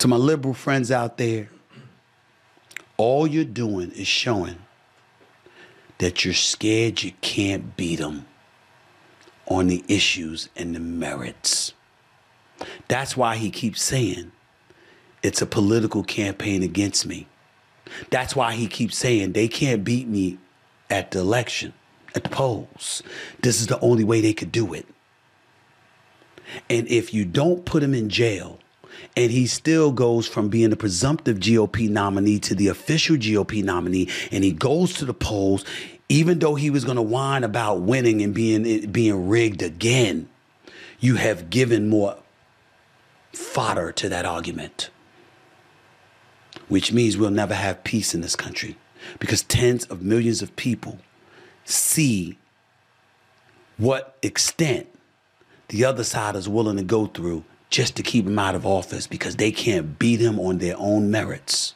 To my liberal friends out there, all you're doing is showing that you're scared you can't beat them on the issues and the merits. That's why he keeps saying it's a political campaign against me. That's why he keeps saying they can't beat me at the election, at the polls. This is the only way they could do it. And if you don't put him in jail, and he still goes from being a presumptive GOP nominee to the official GOP nominee, and he goes to the polls, even though he was going to whine about winning and being rigged again, you have given more fodder to that argument, which means we'll never have peace in this country because tens of millions of people see what extent the other side is willing to go through just to keep him out of office because they can't beat him on their own merits.